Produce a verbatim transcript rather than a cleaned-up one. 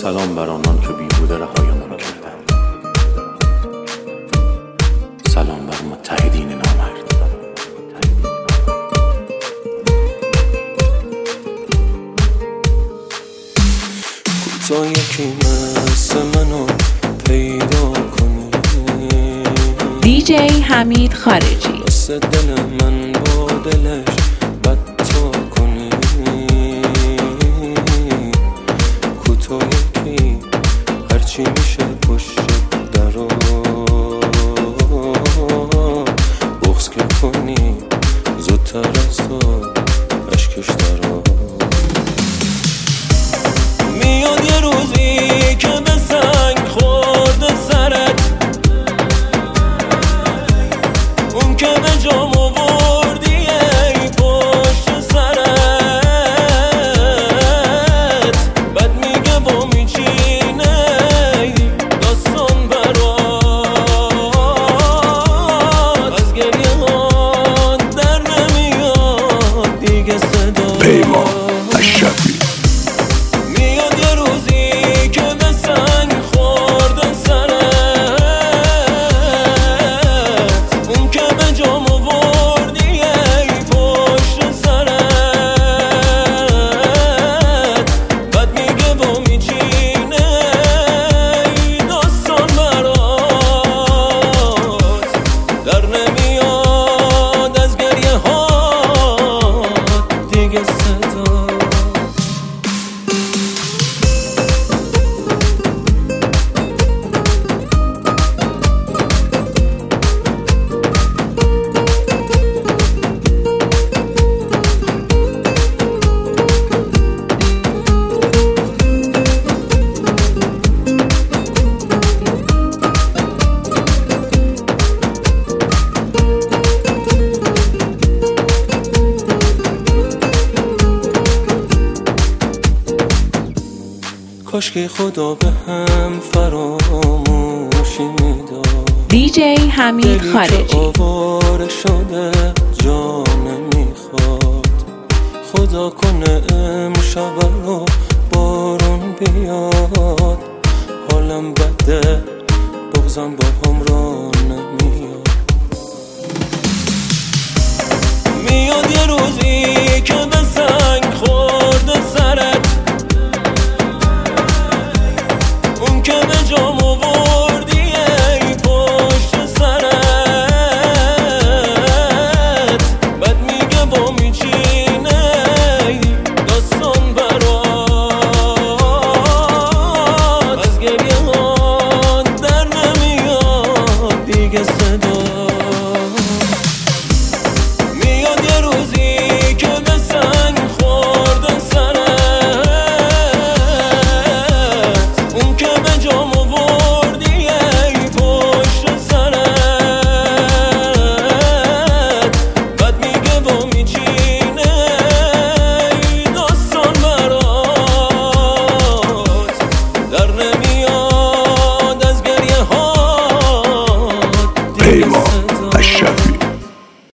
سلام بر آنان که بیهوده رهایمان کردند. سلام بر متحدین نامرد. کوتا یکی مثل منو پیدا کنی، دی جی حمید خارجی. مثل دل من با دلش بدتا کنی. کوتا یکی هرچی میشه پشت درا بغض که کنی، زودتر از تو اشکش درا. میاد یه روزی که به سنگ خورده سرت، اون که به جام آوردی ای پشت سرت، بد میگه با میچینه داستان برات، از گریه ها در نمیاد دیگه صدا. پیمان اشرفی. میاد یه روزی که به سنگ خورده سرت، اون که به جام آوردی ای پشت سرت، بد میگه با میچینه داستان برات، در نمیاد از گریه ها دیگه صدا. کاش که خدا به هم فراموشی میداد. دی جی حمید خارجی. آواره شده جا نمیخواد، خدا کنه امشب رو بارون بیاد. حالم بده بغضم با هم را نمیاد. میاد یه روزی